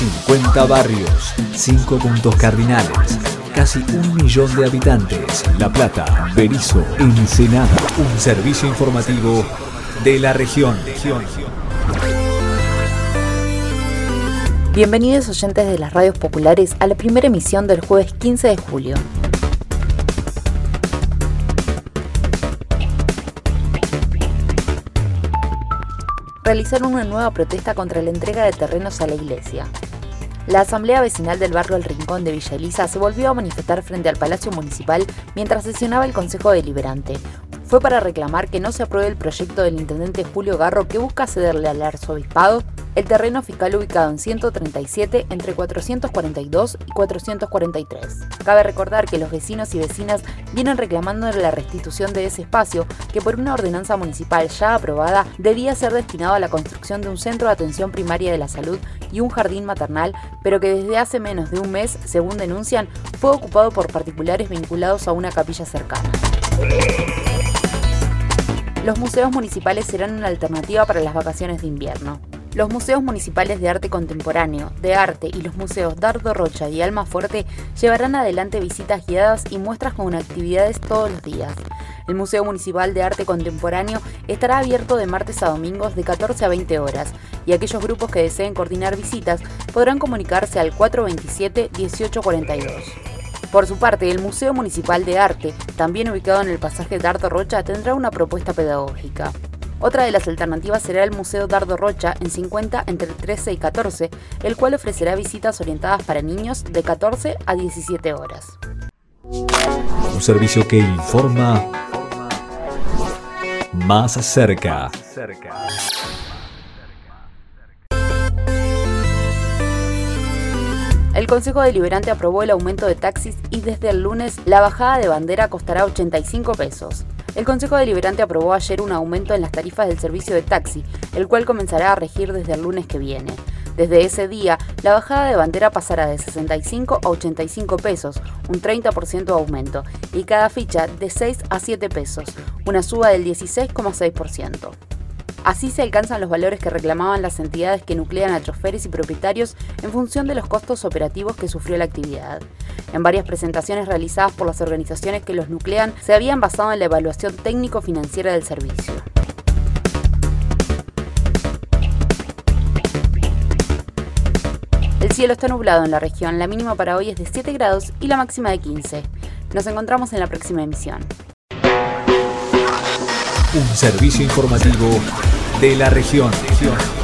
50 barrios, 5 puntos cardinales, casi 1 millón de habitantes. La Plata, Berisso, Ensenada. Un servicio informativo de la región. Bienvenidos oyentes de las radios populares a la primera emisión del jueves 15 de julio. Realizaron una nueva protesta contra la entrega de terrenos a la iglesia. La Asamblea Vecinal del barrio El Rincón de Villa Elisa se volvió a manifestar frente al Palacio Municipal mientras sesionaba el Consejo Deliberante. Fue para reclamar que no se apruebe el proyecto del intendente Julio Garro que busca cederle al arzobispado el terreno fiscal ubicado en 137 entre 442 y 443. Cabe recordar que los vecinos y vecinas vienen reclamando la restitución de ese espacio que por una ordenanza municipal ya aprobada debía ser destinado a la construcción de un centro de atención primaria de la salud y un jardín maternal, pero que desde hace menos de un mes, según denuncian, fue ocupado por particulares vinculados a una capilla cercana. Los museos municipales serán una alternativa para las vacaciones de invierno. Los museos municipales de arte contemporáneo, de arte y los museos Dardo Rocha y Almafuerte llevarán adelante visitas guiadas y muestras con actividades todos los días. El Museo Municipal de Arte Contemporáneo estará abierto de martes a domingos de 14 a 20 horas y aquellos grupos que deseen coordinar visitas podrán comunicarse al 427-1842. Por su parte, el Museo Municipal de Arte, también ubicado en el pasaje Dardo Rocha, tendrá una propuesta pedagógica. Otra de las alternativas será el Museo Dardo Rocha en 50 entre 13 y 14, el cual ofrecerá visitas orientadas para niños de 14 a 17 horas. Un servicio que informa más cerca. El Consejo Deliberante aprobó el aumento de taxis y desde el lunes la bajada de bandera costará 85 pesos. El Consejo Deliberante aprobó ayer un aumento en las tarifas del servicio de taxi, el cual comenzará a regir desde el lunes que viene. Desde ese día, la bajada de bandera pasará de 65 a 85 pesos, un 30% de aumento, y cada ficha de 6 a 7 pesos, una suba del 16,6%. Así se alcanzan los valores que reclamaban las entidades que nuclean a choferes y propietarios en función de los costos operativos que sufrió la actividad. En varias presentaciones realizadas por las organizaciones que los nuclean, se habían basado en la evaluación técnico-financiera del servicio. El cielo está nublado en la región, la mínima para hoy es de 7 grados y la máxima de 15. Nos encontramos en la próxima emisión. Un servicio informativo de la región.